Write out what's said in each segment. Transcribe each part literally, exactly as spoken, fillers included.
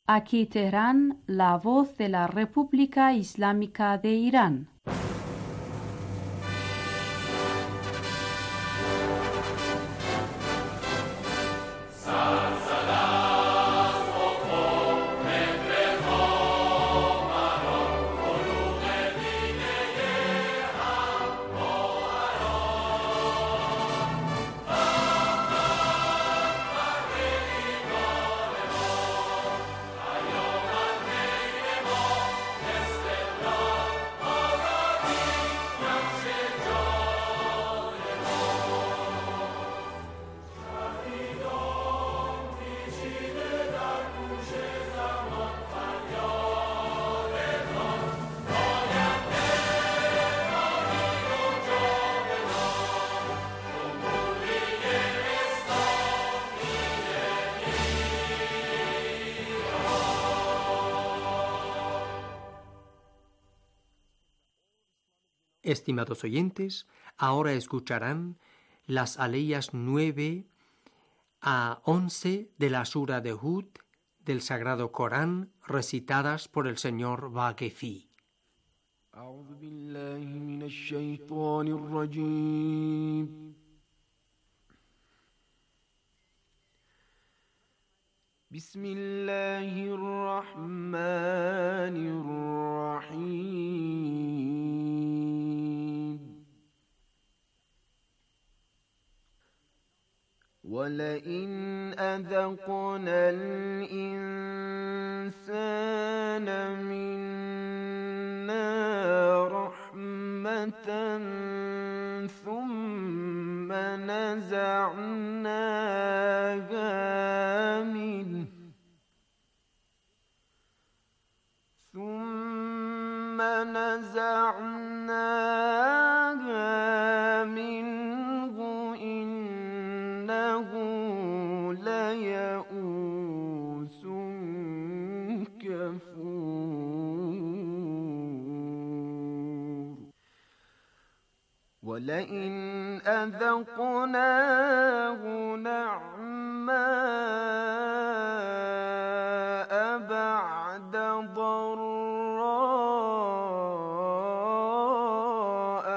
Aquí Teherán, la voz de la República Islámica de Irán. Estimados oyentes, ahora escucharán las aleyas nueve a once de la Sura de Hud del Sagrado Corán, recitadas por el señor Vaquefi. أعوذ بالله من الشيطان الرجيم بسم الله الرحمن الرحيم ولئن أذقنا الإنسان منا رحمة ثم نزعناها منه ثم نزعناها منه إنه ليئوس كفور ولئن أذقناه نعماء بعد ضراء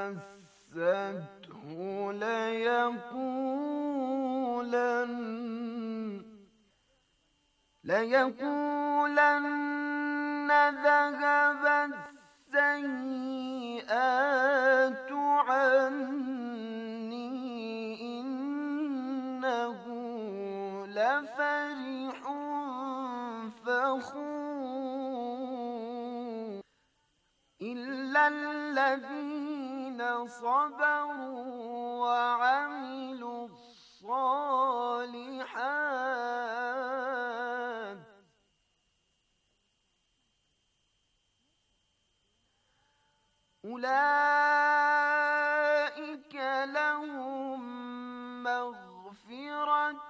مسته ليقولن ليقولن ذهب السيئات عني إنه لفرح فخور إلا الذين صبروا وعملوا الصالحات أولئك لهم مغفرة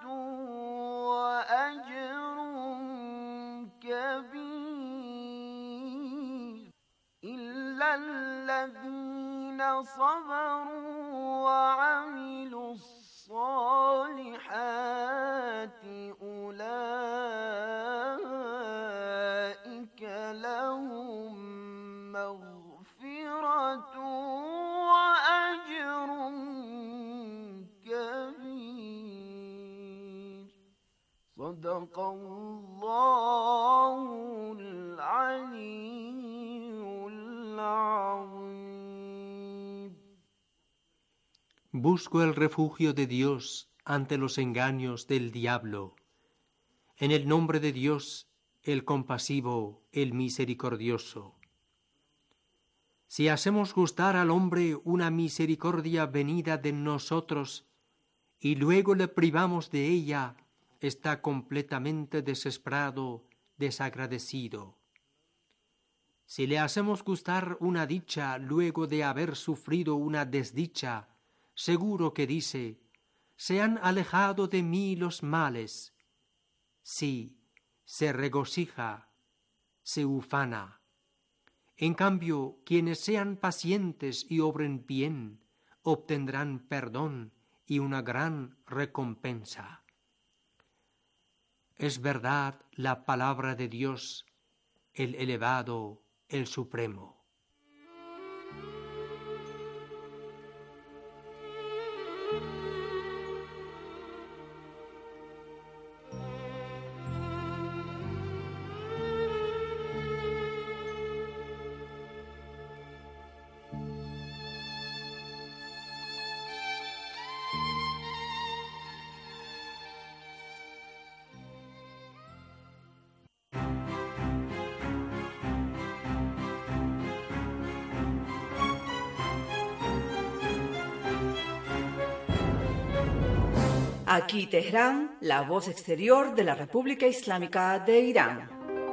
وأجر كبير إلا الذين صبروا وعملوا الصالحات أولئك لهم مغفرة وأجر كبير صدق الله العلي العظيم. Busco el refugio de Dios ante los engaños del diablo. En el nombre de Dios, el compasivo, el misericordioso. Si hacemos gustar al hombre una misericordia venida de nosotros y luego le privamos de ella, está completamente desesperado, desagradecido. Si le hacemos gustar una dicha luego de haber sufrido una desdicha, seguro que dice: se han alejado de mí los males. Sí, se regocija, se ufana. En cambio, quienes sean pacientes y obren bien, obtendrán perdón y una gran recompensa. es verdad la palabra de Dios, el elevado, el supremo. Aquí Teherán, la voz exterior de la República Islámica de Irán.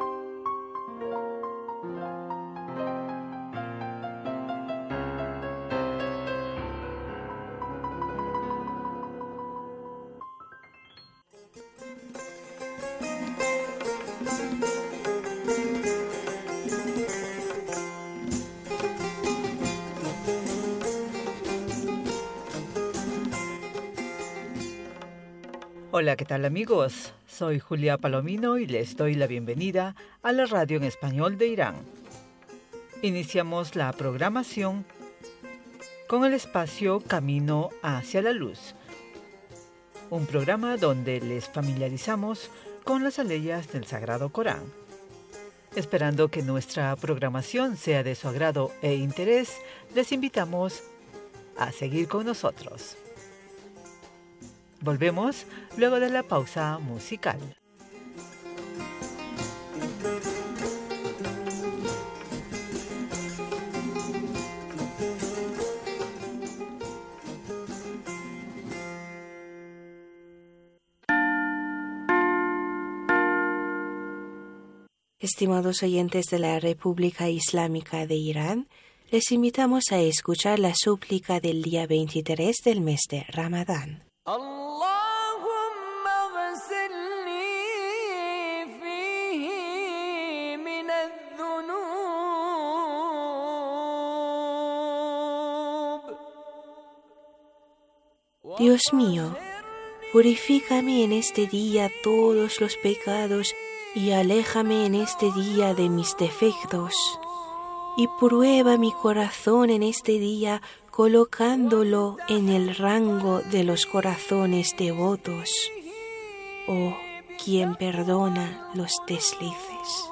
Hola, ¿qué tal amigos? Soy Julia Palomino y les doy la bienvenida a la radio en español de Irán. Iniciamos la programación con el espacio Camino hacia la Luz, un programa donde les familiarizamos con las aleyas del Sagrado Corán. Esperando que nuestra programación sea de su agrado e interés, les invitamos a seguir con nosotros. Volvemos luego de la pausa musical. Estimados oyentes de la República Islámica de Irán, les invitamos a escuchar la súplica del día veintitrés del mes de Ramadán. Dios mío, purifícame en este día todos los pecados y aléjame en este día de mis defectos. Y prueba mi corazón en este día colocándolo en el rango de los corazones devotos. Oh, quien perdona los deslices.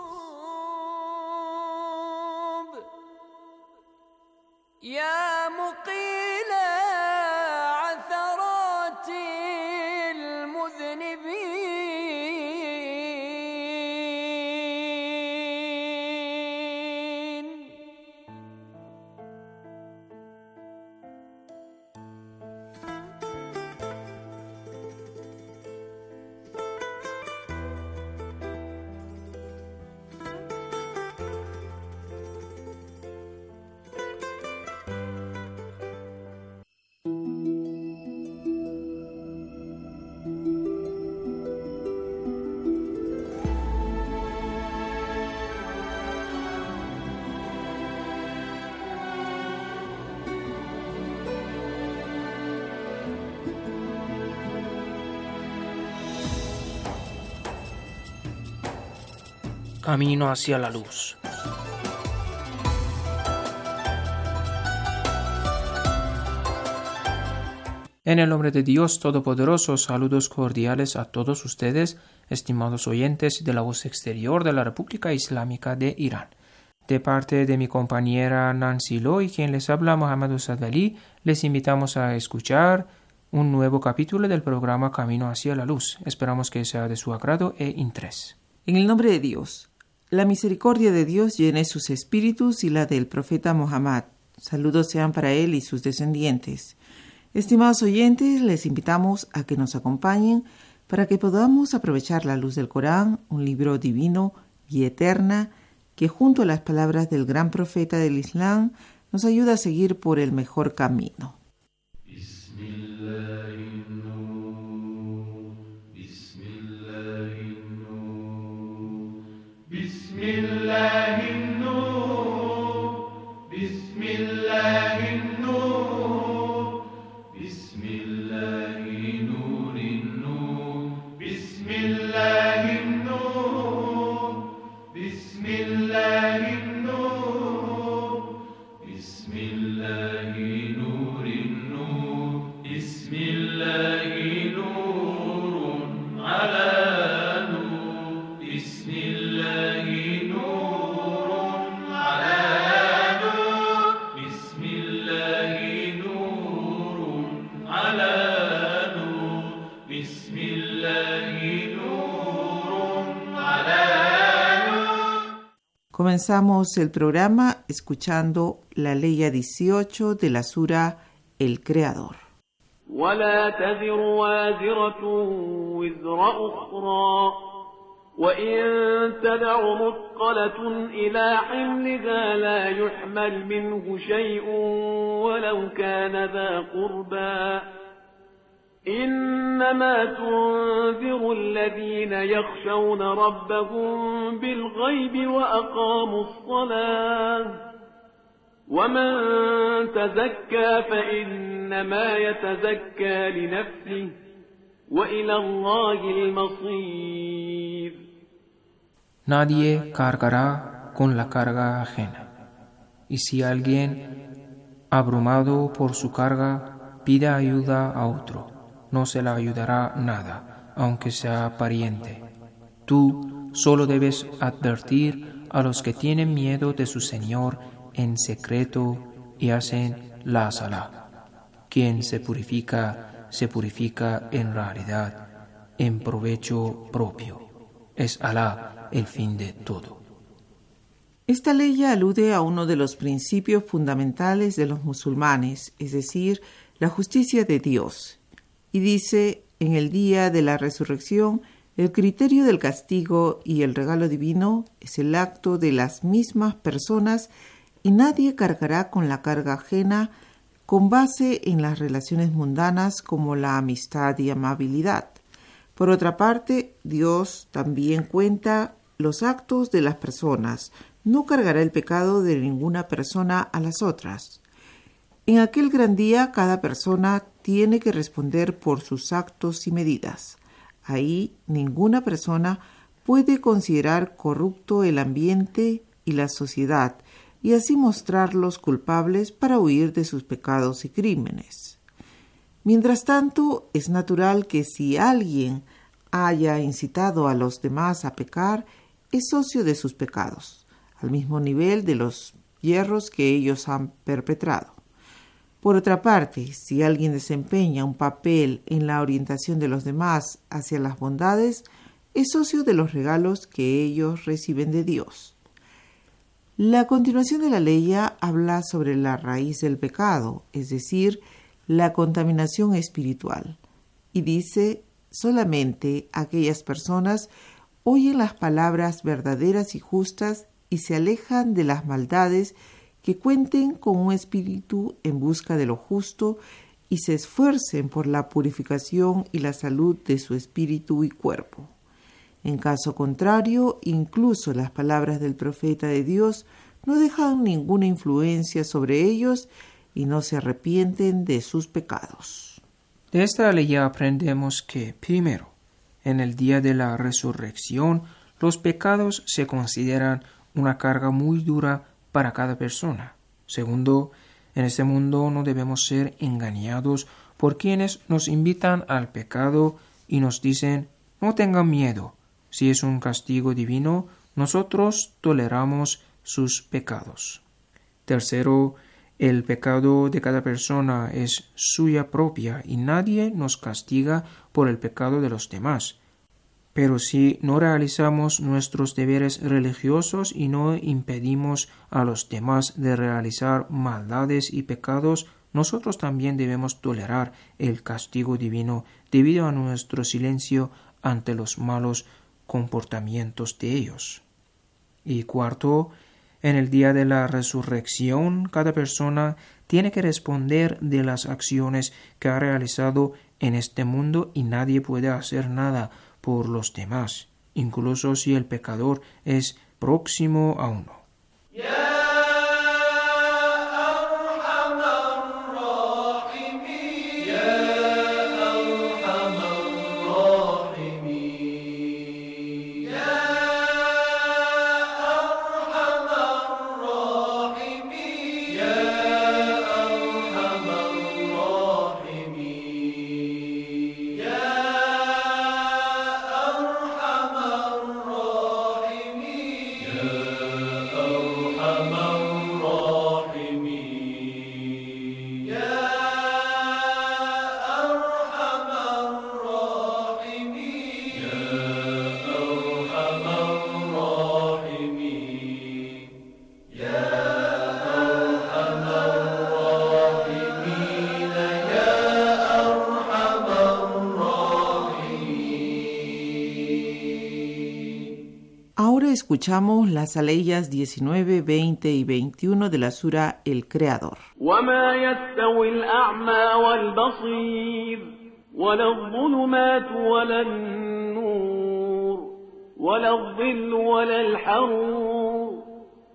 Camino hacia la luz. En el nombre de Dios Todopoderoso, saludos cordiales a todos ustedes, estimados oyentes de la voz exterior de la República Islámica de Irán. De parte de mi compañera Nancy Loy, quien les habla Mohammad Usad Ali, les invitamos a escuchar un nuevo capítulo del programa Camino hacia la Luz. Esperamos que sea de su agrado e interés. En el nombre de Dios, la misericordia de Dios llene sus espíritus y la del profeta Muhammad. Saludos sean para él y sus descendientes. Estimados oyentes, les invitamos a que nos acompañen para que podamos aprovechar la luz del Corán, un libro divino y eterna que junto a las palabras del gran profeta del Islam nos ayuda a seguir por el mejor camino. Bismillah Comenzamos el programa escuchando la ley dieciocho de la sura El Creador. ولا تزر وازرة وزر أخرى وإن تدع مثقلة إلى حملها لا يحمل منه شيء ولو كان ذا قربى إنما تنذر الذين يخشون ربهم بالغيب وأقاموا الصلاة ومن تزكى فإنما يتزكى لنفسه وإلى الله المصير. Nadie cargará con la carga ajena. Y si alguien, abrumado por su carga, pide ayuda a otro, no se le ayudará nada, aunque sea pariente. Tú solo debes advertir a los que tienen miedo de su Señor en secreto y hacen la salá. Quien se purifica, se purifica en realidad, en provecho propio. Es Alá el fin de todo. Esta ley alude a uno de los principios fundamentales de los musulmanes, es decir, la justicia de Dios. Y dice, en el día de la resurrección, el criterio del castigo y el regalo divino es el acto de las mismas personas y nadie cargará con la carga ajena con base en las relaciones mundanas como la amistad y amabilidad. Por otra parte, Dios también cuenta los actos de las personas. No cargará el pecado de ninguna persona a las otras. En aquel gran día, cada persona tiene que responder por sus actos y medidas. Ahí, ninguna persona puede considerar corrupto el ambiente y la sociedad, y así mostrarlos culpables para huir de sus pecados y crímenes. Mientras tanto, es natural que si alguien haya incitado a los demás a pecar, es socio de sus pecados, al mismo nivel de los yerros que ellos han perpetrado. Por otra parte, si alguien desempeña un papel en la orientación de los demás hacia las bondades, es socio de los regalos que ellos reciben de Dios. La continuación de la ley habla sobre la raíz del pecado, es decir, la contaminación espiritual, y dice, solamente aquellas personas oyen las palabras verdaderas y justas y se alejan de las maldades que cuenten con un espíritu en busca de lo justo y se esfuercen por la purificación y la salud de su espíritu y cuerpo. En caso contrario, incluso las palabras del profeta de Dios no dejan ninguna influencia sobre ellos y no se arrepienten de sus pecados. De esta ley aprendemos que, primero, en el día de la resurrección, los pecados se consideran una carga muy dura para cada persona. Segundo, en este mundo no debemos ser engañados por quienes nos invitan al pecado y nos dicen, no tengan miedo. Si es un castigo divino, nosotros toleramos sus pecados. Tercero, el pecado de cada persona es suya propia y nadie nos castiga por el pecado de los demás. Pero si no realizamos nuestros deberes religiosos y no impedimos a los demás de realizar maldades y pecados, nosotros también debemos tolerar el castigo divino debido a nuestro silencio ante los malos comportamientos de ellos. Y cuarto, en el día de la resurrección, cada persona tiene que responder de las acciones que ha realizado en este mundo y nadie puede hacer nada por los demás, incluso si el pecador es próximo a uno. Ahora escuchamos las aleyas diecinueve, veinte y veintiuno de la sura El Creador. وما يستوي الأعمى والبصير ولا الظلمات ولا النور ولا الظل ولا الحرور.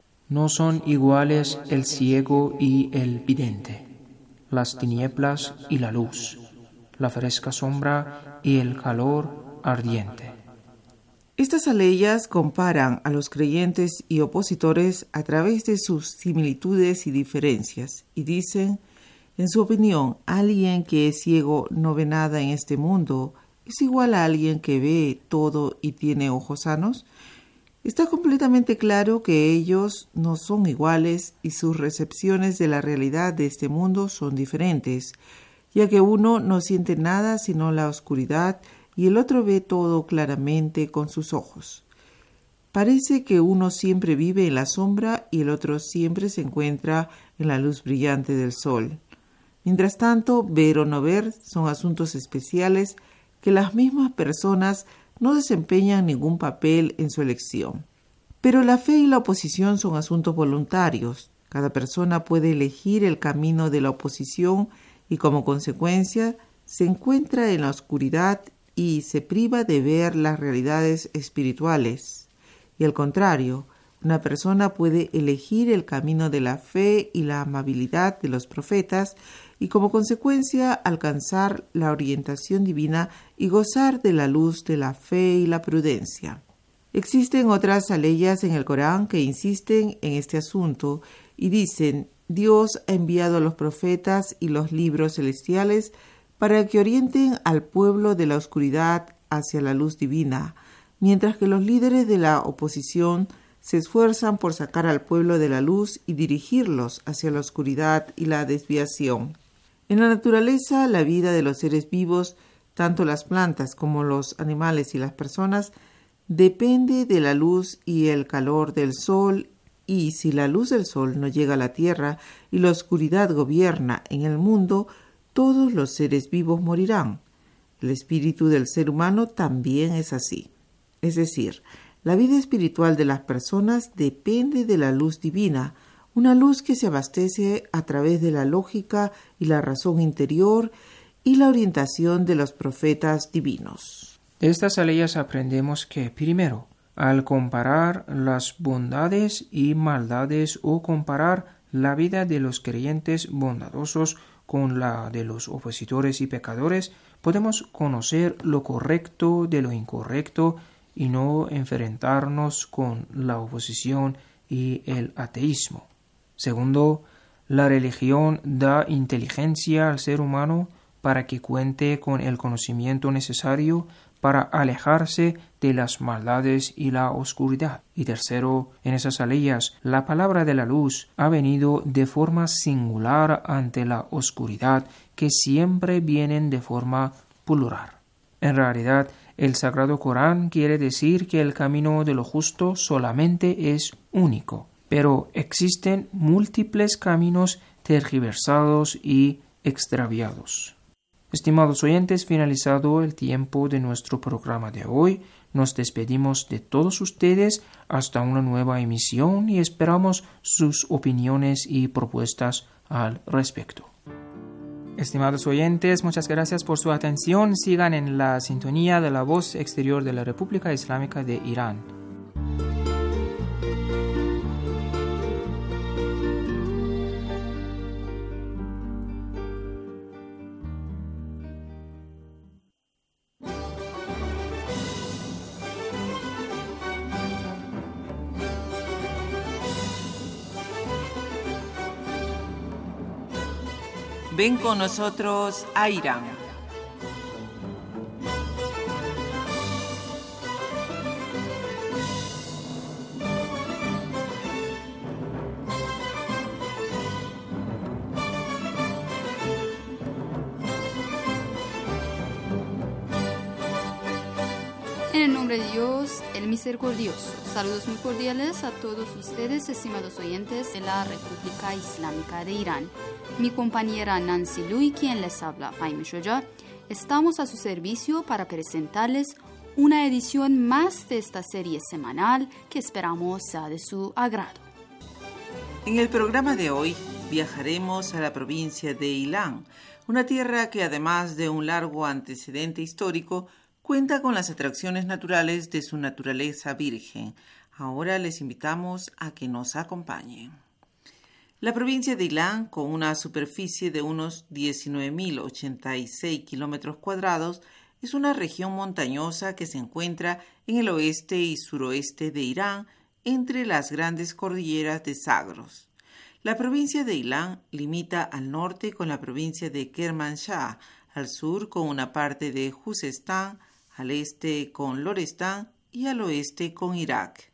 No son iguales el ciego y el vidente, las tinieblas y la luz, la fresca sombra y el calor ardiente. Estas aleyas comparan a los creyentes y opositores a través de sus similitudes y diferencias y dicen, en su opinión, alguien que es ciego no ve nada en este mundo, ¿es igual a alguien que ve todo y tiene ojos sanos? Está completamente claro que ellos no son iguales y sus recepciones de la realidad de este mundo son diferentes, ya que uno no siente nada sino la oscuridad y el otro ve todo claramente con sus ojos. Parece que uno siempre vive en la sombra y el otro siempre se encuentra en la luz brillante del sol. Mientras tanto, ver o no ver son asuntos especiales que las mismas personas no desempeñan ningún papel en su elección. Pero la fe y la oposición son asuntos voluntarios. Cada persona puede elegir el camino de la oposición y como consecuencia se encuentra en la oscuridad y se priva de ver las realidades espirituales. Y al contrario, una persona puede elegir el camino de la fe y la amabilidad de los profetas y como consecuencia alcanzar la orientación divina y gozar de la luz de la fe y la prudencia. Existen otras aleyas en el Corán que insisten en este asunto y dicen: Dios ha enviado a los profetas y los libros celestiales para que orienten al pueblo de la oscuridad hacia la luz divina, mientras que los líderes de la oposición se esfuerzan por sacar al pueblo de la luz y dirigirlos hacia la oscuridad y la desviación. En la naturaleza, la vida de los seres vivos, tanto las plantas como los animales y las personas, depende de la luz y el calor del sol, y si la luz del sol no llega a la tierra y la oscuridad gobierna en el mundo, todos los seres vivos morirán. El espíritu del ser humano también es así. Es decir, la vida espiritual de las personas depende de la luz divina, una luz que se abastece a través de la lógica y la razón interior y la orientación de los profetas divinos. De estas aleyas aprendemos que, primero, al comparar las bondades y maldades o comparar la vida de los creyentes bondadosos con la de los opositores y pecadores, podemos conocer lo correcto de lo incorrecto y no enfrentarnos con la oposición y el ateísmo. Segundo, la religión da inteligencia al ser humano para que cuente con el conocimiento necesario para alejarse de las maldades y la oscuridad. Y tercero, en esas aleyas, la palabra de la luz ha venido de forma singular ante la oscuridad, que siempre vienen de forma plural. En realidad, el Sagrado Corán quiere decir que el camino de lo justo solamente es único, pero existen múltiples caminos tergiversados y extraviados. Estimados oyentes, finalizado el tiempo de nuestro programa de hoy, nos despedimos de todos ustedes hasta una nueva emisión y esperamos sus opiniones y propuestas al respecto. Estimados oyentes, muchas gracias por su atención. Sigan en la sintonía de la voz exterior de la República Islámica de Irán. Ven con nosotros a Irán. En el nombre de Dios, el misericordioso. Saludos muy cordiales a todos ustedes, estimados oyentes de la República Islámica de Irán. Mi compañera Nancy Lui, quien les habla, Jaime Shoya, estamos a su servicio para presentarles una edición más de esta serie semanal que esperamos sea de su agrado. En el programa de hoy viajaremos a la provincia de Ilan, una tierra que además de un largo antecedente histórico, cuenta con las atracciones naturales de su naturaleza virgen. Ahora les invitamos a que nos acompañen. La provincia de Ilan, con una superficie de unos diecinueve mil ochenta y seis kilómetros cuadrados, es una región montañosa que se encuentra en el oeste y suroeste de Irán, entre las grandes cordilleras de Zagros. La provincia de Ilan limita al norte con la provincia de Kermanshah, al sur con una parte de Juzestán, al este con Lorestán y al oeste con Irak.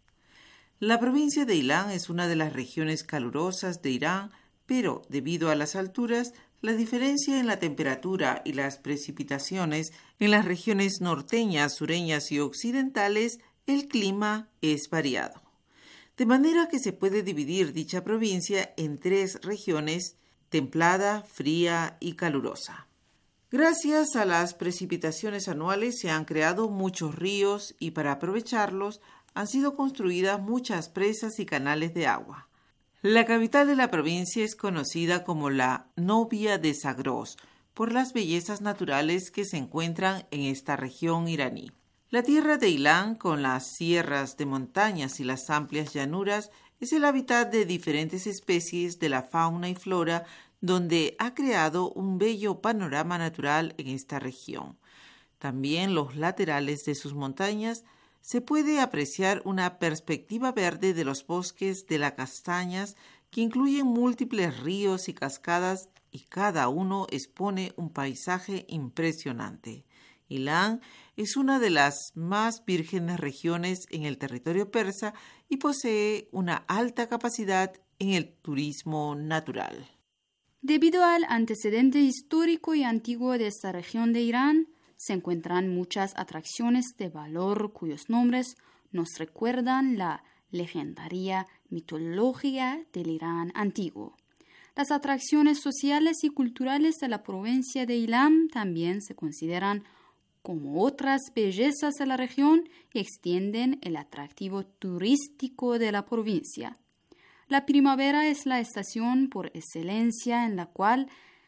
La provincia de Ilan es una de las regiones calurosas de Irán, pero debido a las alturas, la diferencia en la temperatura y las precipitaciones en las regiones norteñas, sureñas y occidentales, el clima es variado. De manera que se puede dividir dicha provincia en tres regiones: templada, fría y calurosa. Gracias a las precipitaciones anuales se han creado muchos ríos y para aprovecharlos han sido construidas muchas presas y canales de agua. La capital de la provincia es conocida como la novia de Zagros por las bellezas naturales que se encuentran en esta región iraní. La tierra de Ilan, con las sierras de montañas y las amplias llanuras, es el hábitat de diferentes especies de la fauna y flora, donde ha creado un bello panorama natural en esta región. También los laterales de sus montañas se puede apreciar una perspectiva verde de los bosques de las castañas que incluyen múltiples ríos y cascadas y cada uno expone un paisaje impresionante. Ilan es una de las más vírgenes regiones en el territorio persa y posee una alta capacidad en el turismo natural. Debido al antecedente histórico y antiguo de esta región de Irán, se encuentran muchas atracciones de valor cuyos nombres nos recuerdan la legendaria mitología del Irán antiguo. Las atracciones sociales y culturales de la provincia de Ilan también se consideran como otras bellezas de la región y extienden el atractivo turístico de la provincia. La primavera es la estación por excelencia en la cual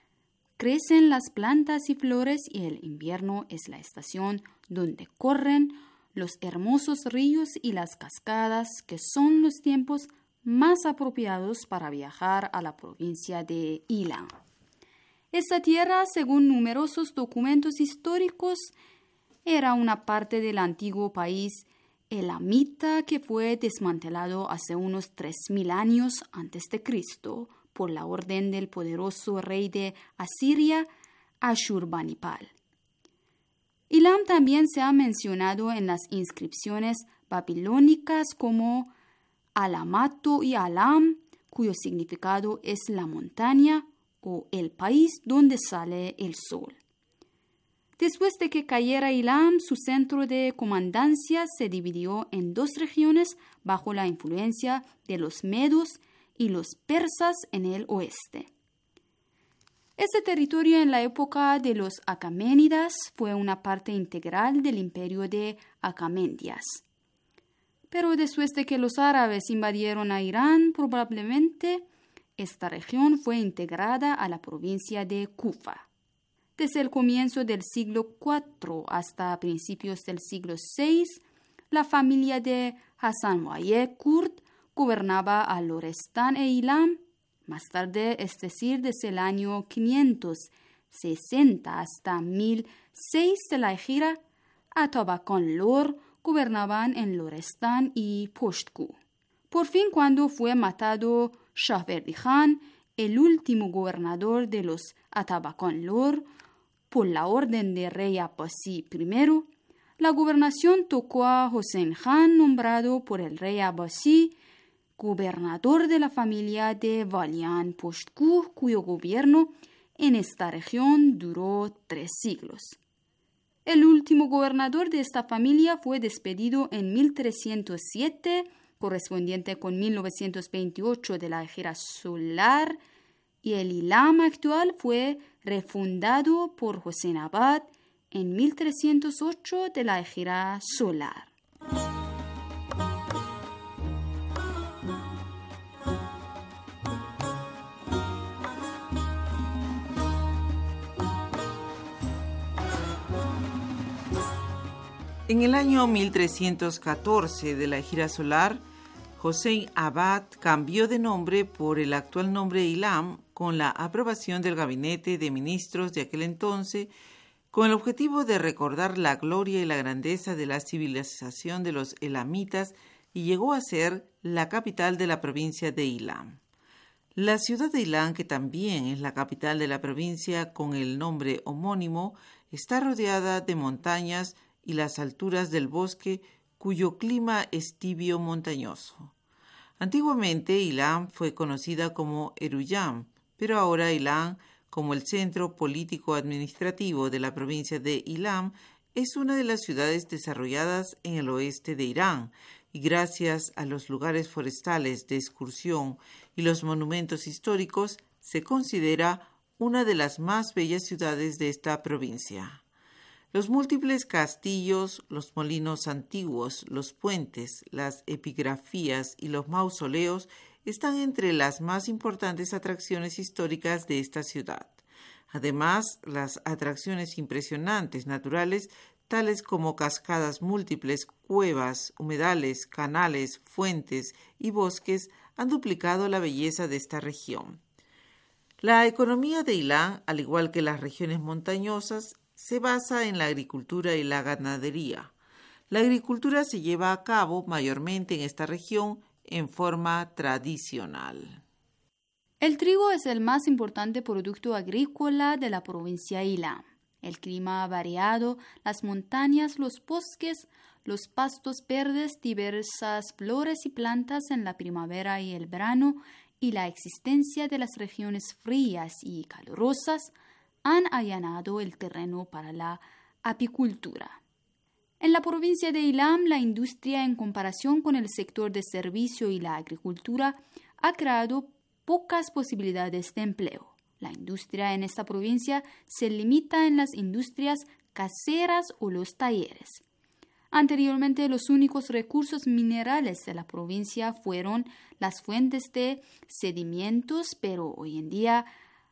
crecen las plantas y flores y el invierno es la estación donde corren los hermosos ríos y las cascadas que son los tiempos más apropiados para viajar a la provincia de Ilan. Esta tierra, según numerosos documentos históricos, era una parte del antiguo país elamita que fue desmantelado hace unos tres mil años antes de Cristo por la orden del poderoso rey de Asiria, Ashurbanipal. Ilan también se ha mencionado en las inscripciones babilónicas como Alamato y Alam, cuyo significado es la montaña o el país donde sale el sol. Después de que cayera Ilan, su centro de comandancia se dividió en dos regiones bajo la influencia de los medos y los persas en el oeste. Este territorio en la época de los Acaménidas fue una parte integral del imperio de Acamendias. Pero después de que los árabes invadieron a Irán, probablemente esta región fue integrada a la provincia de Kufa. Desde el comienzo del siglo cuatro hasta principios del siglo seis, la familia de Hasan-Wayeh Kurd gobernaba a Lorestán e Ilan. Más tarde, es decir, desde el año quinientos sesenta hasta mil seis de la Hijra, Atabakan-Lor gobernaban en Lorestán y Poshtku. Por fin, cuando fue matado Shahverdi Khan, el último gobernador de los Atabakan-Lor, por la orden de rey Abbasí primero, la gobernación tocó a Hossein Khan, nombrado por el rey Abbasí gobernador de la familia de Valian Poshtku, cuyo gobierno en esta región duró tres siglos. El último gobernador de esta familia fue despedido en mil trescientos siete, correspondiente con mil novecientos veintiocho de la Hijra solar, y el Ilam actual fue refundado por Hossein Abad en mil trescientos ocho de la Égira solar. En el año mil trescientos catorce de la Égira solar, Hossein Abad cambió de nombre por el actual nombre Ilam con la aprobación del gabinete de ministros de aquel entonces, con el objetivo de recordar la gloria y la grandeza de la civilización de los elamitas, y llegó a ser la capital de la provincia de Ilam. La ciudad de Ilam, que también es la capital de la provincia con el nombre homónimo, está rodeada de montañas y las alturas del bosque, cuyo clima es tibio montañoso. Antiguamente Ilam fue conocida como Eruyam, pero ahora Ilam, como el centro político-administrativo de la provincia de Ilam, es una de las ciudades desarrolladas en el oeste de Irán, y gracias a los lugares forestales de excursión y los monumentos históricos, se considera una de las más bellas ciudades de esta provincia. Los múltiples castillos, los molinos antiguos, los puentes, las epigrafías y los mausoleos están entre las más importantes atracciones históricas de esta ciudad. Además, las atracciones impresionantes naturales, tales como cascadas múltiples, cuevas, humedales, canales, fuentes y bosques, han duplicado la belleza de esta región. La economía de Ilam, al igual que las regiones montañosas, se basa en la agricultura y la ganadería. La agricultura se lleva a cabo mayormente en esta región en forma tradicional. El trigo es el más importante producto agrícola de la provincia de Ilam. El clima variado, las montañas, los bosques, los pastos verdes, diversas flores y plantas en la primavera y el verano, y la existencia de las regiones frías y calurosas han allanado el terreno para la apicultura. En la provincia de Ilam, la industria, en comparación con el sector de servicio y la agricultura, ha creado pocas posibilidades de empleo. La industria en esta provincia se limita en las industrias caseras o los talleres. Anteriormente, los únicos recursos minerales de la provincia fueron las fuentes de sedimentos, pero hoy en día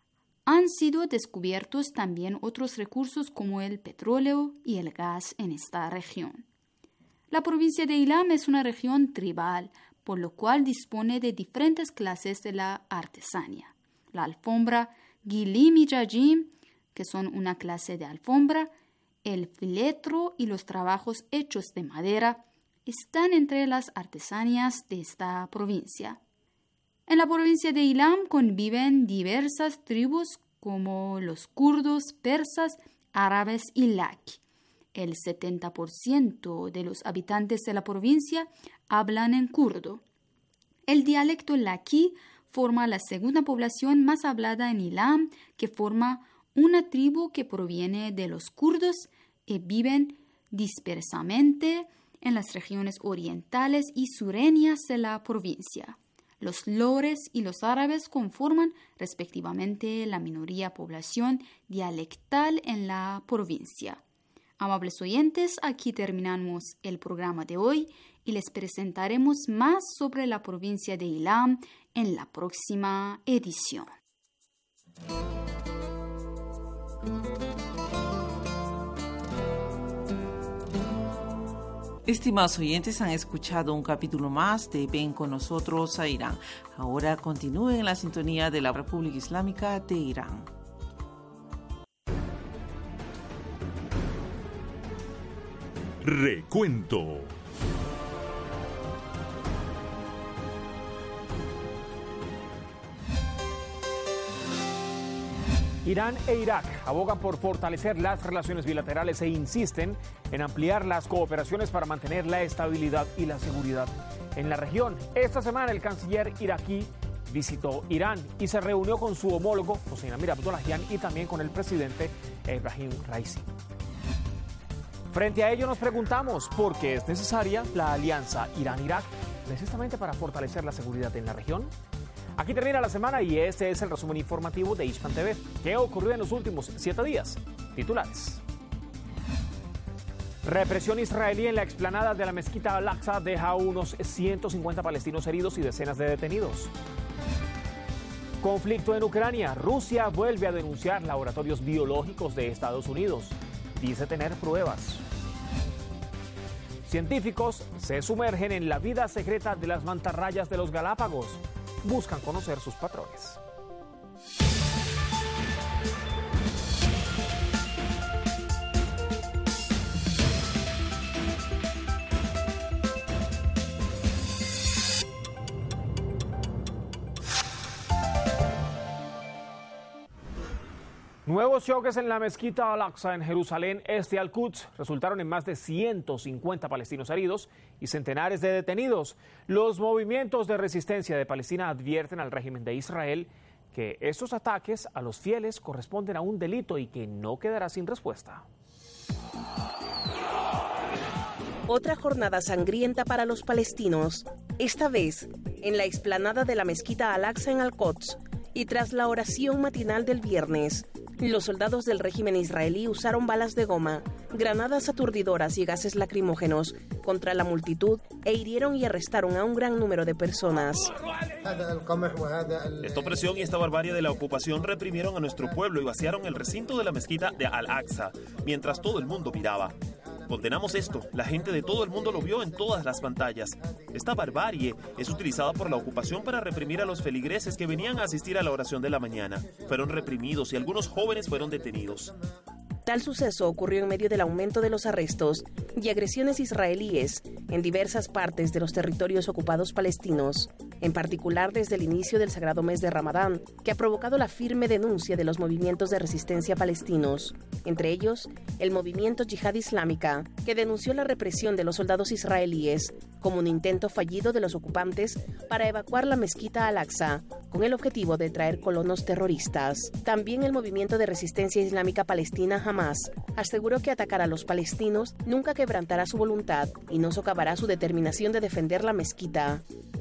han sido descubiertos también otros recursos como el petróleo y el gas en esta región. La provincia de Ilam es una región tribal, por lo cual dispone de diferentes clases de la artesanía. La alfombra Gilim y Yajim, que son una clase de alfombra, el filetro y los trabajos hechos de madera están entre las artesanías de esta provincia. En la provincia de Ilam conviven diversas tribus como los kurdos, persas, árabes y laki. El setenta por ciento de los habitantes de la provincia hablan en kurdo. El dialecto laki forma la segunda población más hablada en Ilam, que forma una tribu que proviene de los kurdos y viven dispersamente en las regiones orientales y sureñas de la provincia. Los lores y los árabes conforman respectivamente la minoría población dialectal en la provincia. Amables oyentes, aquí terminamos el programa de hoy y les presentaremos más sobre la provincia de Ilam en la próxima edición. Estimados oyentes, han escuchado un capítulo más de Ven con nosotros a Irán. Ahora continúen en la sintonía de la República Islámica de Irán. Recuento. Irán e Irak abogan por fortalecer las relaciones bilaterales e insisten en ampliar las cooperaciones para mantener la estabilidad y la seguridad en la región. Esta semana el canciller iraquí visitó Irán y se reunió con su homólogo Hossein Amir Abdollahian y también con el presidente Ebrahim Raisi. Frente a ello nos preguntamos por qué es necesaria la alianza Irán-Irak, precisamente para fortalecer la seguridad en la región. Aquí termina la semana y este es el resumen informativo de Ishpan T V. ¿Qué ocurrió en los últimos siete días? Titulares. Represión israelí en la explanada de la mezquita Al-Aqsa deja a unos ciento cincuenta palestinos heridos y decenas de detenidos. Conflicto en Ucrania. Rusia vuelve a denunciar laboratorios biológicos de Estados Unidos. Dice tener pruebas. Científicos se sumergen en la vida secreta de las mantarrayas de los Galápagos. Buscan conocer sus patrones. Nuevos choques en la mezquita Al-Aqsa en Jerusalén Este Al-Quds resultaron en más de ciento cincuenta palestinos heridos y centenares de detenidos. Los movimientos de resistencia de Palestina advierten al régimen de Israel que estos ataques a los fieles corresponden a un delito y que no quedará sin respuesta. Otra jornada sangrienta para los palestinos, esta vez en la explanada de la mezquita Al-Aqsa en Al-Quds, y tras la oración matinal del viernes, los soldados del régimen israelí usaron balas de goma, granadas aturdidoras y gases lacrimógenos contra la multitud e hirieron y arrestaron a un gran número de personas. Esta opresión y esta barbarie de la ocupación reprimieron a nuestro pueblo y vaciaron el recinto de la mezquita de Al-Aqsa, mientras todo el mundo miraba. Condenamos esto, la gente de todo el mundo lo vio en todas las pantallas. Esta barbarie es utilizada por la ocupación para reprimir a los feligreses que venían a asistir a la oración de la mañana. Fueron reprimidos y algunos jóvenes fueron detenidos. Tal suceso ocurrió en medio del aumento de los arrestos y agresiones israelíes en diversas partes de los territorios ocupados palestinos, en particular desde el inicio del sagrado mes de Ramadán, que ha provocado la firme denuncia de los movimientos de resistencia palestinos, entre ellos el movimiento Yihad Islámica, que denunció la represión de los soldados israelíes como un intento fallido de los ocupantes para evacuar la mezquita Al-Aqsa, con el objetivo de traer colonos terroristas. También el movimiento de resistencia islámica palestina Hamas aseguró que atacar a los palestinos nunca quebrantará su voluntad y no socavará su determinación de defender la mezquita.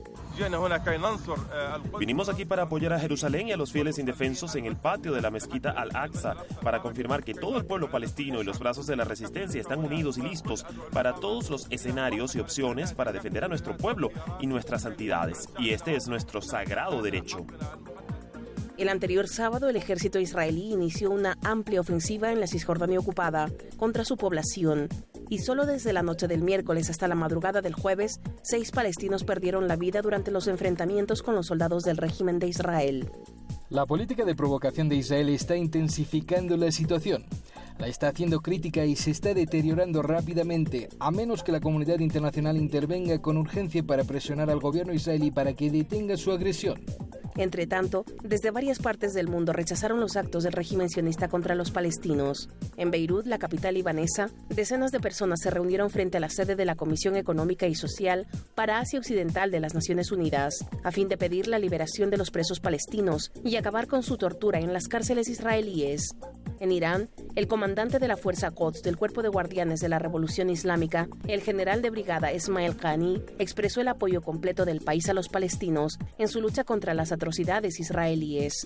Vinimos aquí para apoyar a Jerusalén y a los fieles indefensos en el patio de la mezquita Al-Aqsa, para confirmar que todo el pueblo palestino y los brazos de la resistencia están unidos y listos para todos los escenarios y opciones para defender a nuestro pueblo y nuestras santidades. Y este es nuestro sagrado derecho. El anterior sábado, el ejército israelí inició una amplia ofensiva en la Cisjordania ocupada contra su población. Y solo desde la noche del miércoles hasta la madrugada del jueves, seis palestinos perdieron la vida durante los enfrentamientos con los soldados del régimen de Israel. La política de provocación de Israel está intensificando la situación. La está haciendo crítica y se está deteriorando rápidamente, a menos que la comunidad internacional intervenga con urgencia para presionar al gobierno israelí para que detenga su agresión. Entre tanto, desde varias partes del mundo rechazaron los actos del régimen sionista contra los palestinos. En Beirut, la capital libanesa, decenas de personas se reunieron frente a la sede de la Comisión Económica y Social para Asia Occidental de las Naciones Unidas, a fin de pedir la liberación de los presos palestinos y acabar con su tortura en las cárceles israelíes. En Irán, el comandante de la Fuerza Quds del Cuerpo de Guardianes de la Revolución Islámica, el general de brigada Esmail Qani, expresó el apoyo completo del país a los palestinos en su lucha contra las atrocidades israelíes.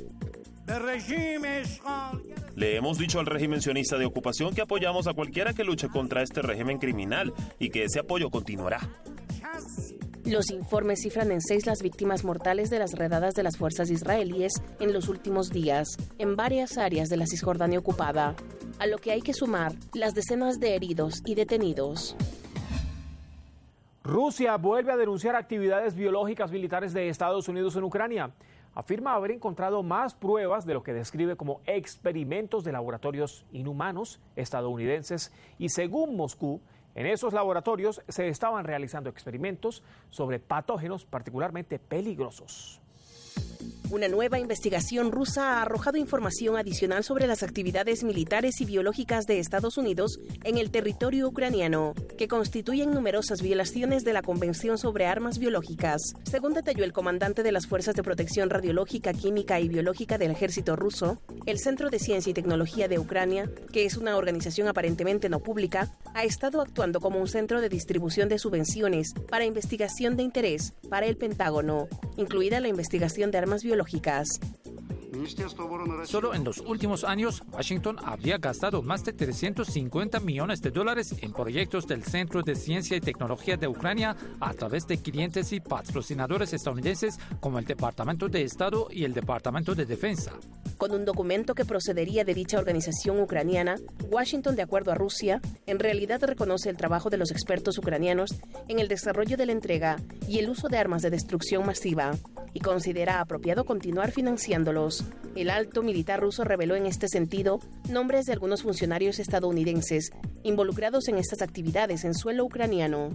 Le hemos dicho al régimen sionista de ocupación que apoyamos a cualquiera que luche contra este régimen criminal y que ese apoyo continuará. Los informes cifran en seis las víctimas mortales de las redadas de las fuerzas israelíes en los últimos días, en varias áreas de la Cisjordania ocupada, a lo que hay que sumar las decenas de heridos y detenidos. Rusia vuelve a denunciar actividades biológicas militares de Estados Unidos en Ucrania. Afirma haber encontrado más pruebas de lo que describe como experimentos de laboratorios inhumanos estadounidenses y, según Moscú, en esos laboratorios se estaban realizando experimentos sobre patógenos particularmente peligrosos. Una nueva investigación rusa ha arrojado información adicional sobre las actividades militares y biológicas de Estados Unidos en el territorio ucraniano, que constituyen numerosas violaciones de la Convención sobre Armas Biológicas. Según detalló el comandante de las Fuerzas de Protección Radiológica, Química y Biológica del Ejército ruso, el Centro de Ciencia y Tecnología de Ucrania, que es una organización aparentemente no pública, ha estado actuando como un centro de distribución de subvenciones para investigación de interés para el Pentágono, incluida la investigación de armas biológicas. Solo en los últimos años, Washington habría gastado más de trescientos cincuenta millones de dólares en proyectos del Centro de Ciencia y Tecnología de Ucrania a través de clientes y patrocinadores estadounidenses como el Departamento de Estado y el Departamento de Defensa. Con un documento que procedería de dicha organización ucraniana, Washington, de acuerdo a Rusia, en realidad reconoce el trabajo de los expertos ucranianos en el desarrollo de la entrega y el uso de armas de destrucción masiva y considera apropiado continuar financiándolos. El alto militar ruso reveló en este sentido nombres de algunos funcionarios estadounidenses involucrados en estas actividades en suelo ucraniano.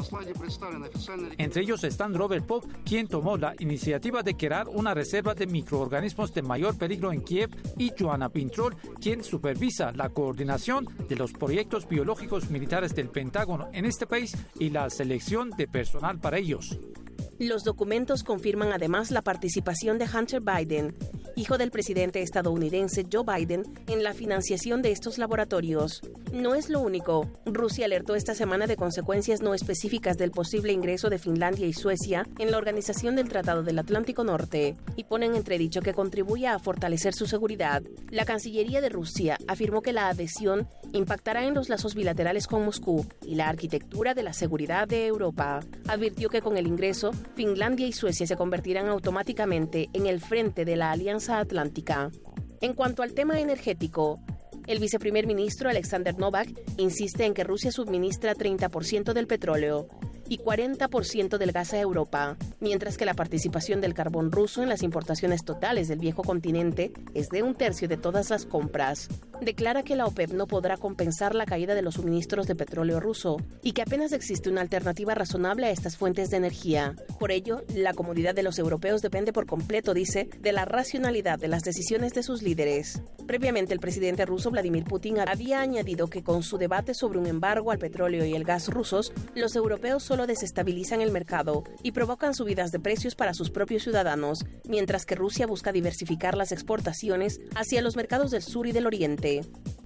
Entre ellos están Robert Pope, quien tomó la iniciativa de crear una reserva de microorganismos de mayor peligro en Kiev, y Joanna Pintrol, quien supervisa la coordinación de los proyectos biológicos militares del Pentágono en este país y la selección de personal para ellos. Los documentos confirman además la participación de Hunter Biden, hijo del presidente estadounidense Joe Biden, en la financiación de estos laboratorios. No es lo único. Rusia alertó esta semana de consecuencias no específicas del posible ingreso de Finlandia y Suecia en la Organización del Tratado del Atlántico Norte y pone en entredicho que contribuya a fortalecer su seguridad. La Cancillería de Rusia afirmó que la adhesión impactará en los lazos bilaterales con Moscú y la arquitectura de la seguridad de Europa. Advirtió que con el ingreso, Finlandia y Suecia se convertirán automáticamente en el frente de la Alianza Atlántica. En cuanto al tema energético, el viceprimer ministro Alexander Novak insiste en que Rusia suministra treinta por ciento del petróleo y cuarenta por ciento del gas a Europa, mientras que la participación del carbón ruso en las importaciones totales del viejo continente es de un tercio de todas las compras. Declara que la OPEP no podrá compensar la caída de los suministros de petróleo ruso y que apenas existe una alternativa razonable a estas fuentes de energía. Por ello, la comodidad de los europeos depende por completo, dice, de la racionalidad de las decisiones de sus líderes. Previamente, el presidente ruso Vladimir Putin había añadido que con su debate sobre un embargo al petróleo y el gas rusos, los europeos solo desestabilizan el mercado y provocan subidas de precios para sus propios ciudadanos, mientras que Rusia busca diversificar las exportaciones hacia los mercados del sur y del oriente.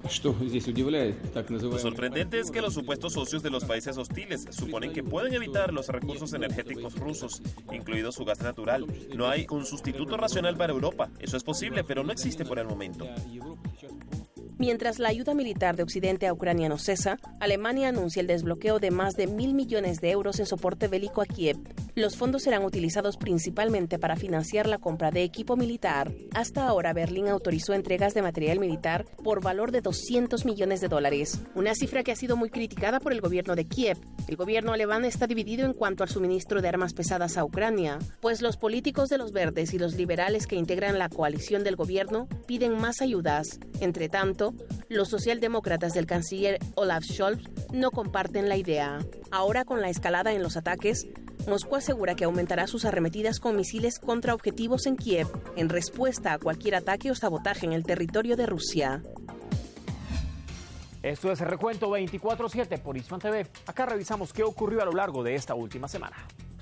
Lo sorprendente es que los supuestos socios de los países hostiles suponen que pueden evitar los recursos energéticos rusos, incluido su gas natural. No hay un sustituto racional para Europa. Eso es posible, pero no existe por el momento. Mientras la ayuda militar de Occidente a Ucrania no cesa, Alemania anuncia el desbloqueo de más de mil millones de euros en soporte bélico a Kiev. Los fondos serán utilizados principalmente para financiar la compra de equipo militar. Hasta ahora, Berlín autorizó entregas de material militar por valor de doscientos millones de dólares, una cifra que ha sido muy criticada por el gobierno de Kiev. El gobierno alemán está dividido en cuanto al suministro de armas pesadas a Ucrania, pues los políticos de los verdes y los liberales que integran la coalición del gobierno piden más ayudas. Entre tanto, los socialdemócratas del canciller Olaf Scholz no comparten la idea. Ahora, con la escalada en los ataques, Moscú asegura que aumentará sus arremetidas con misiles contra objetivos en Kiev, en respuesta a cualquier ataque o sabotaje en el territorio de Rusia. Esto es el Recuento veinticuatro siete por Hispan T V. Acá revisamos qué ocurrió a lo largo de esta última semana.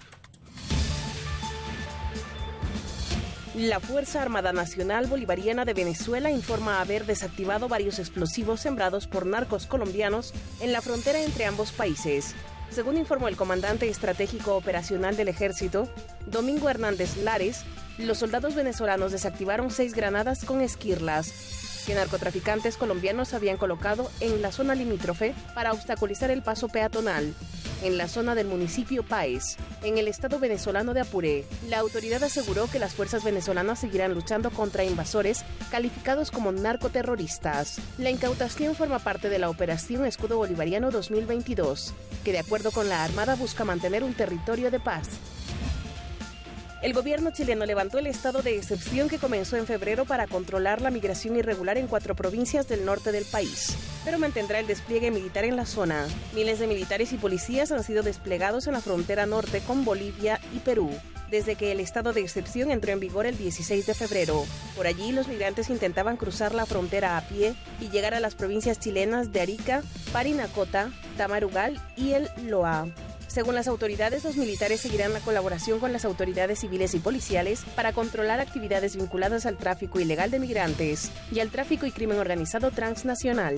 La Fuerza Armada Nacional Bolivariana de Venezuela informa haber desactivado varios explosivos sembrados por narcos colombianos en la frontera entre ambos países. Según informó el comandante estratégico operacional del Ejército, Domingo Hernández Lares, los soldados venezolanos desactivaron seis granadas con esquirlas que narcotraficantes colombianos habían colocado en la zona limítrofe para obstaculizar el paso peatonal, en la zona del municipio Páez, en el estado venezolano de Apure. La autoridad aseguró que las fuerzas venezolanas seguirán luchando contra invasores calificados como narcoterroristas. La incautación forma parte de la Operación Escudo Bolivariano dos mil veintidós, que de acuerdo con la Armada busca mantener un territorio de paz. El gobierno chileno levantó el estado de excepción que comenzó en febrero para controlar la migración irregular en cuatro provincias del norte del país, pero mantendrá el despliegue militar en la zona. Miles de militares y policías han sido desplegados en la frontera norte con Bolivia y Perú, desde que el estado de excepción entró en vigor el dieciséis de febrero. Por allí, los migrantes intentaban cruzar la frontera a pie y llegar a las provincias chilenas de Arica, Parinacota, Tamarugal y el Loa. Según las autoridades, los militares seguirán la colaboración con las autoridades civiles y policiales para controlar actividades vinculadas al tráfico ilegal de migrantes y al tráfico y crimen organizado transnacional.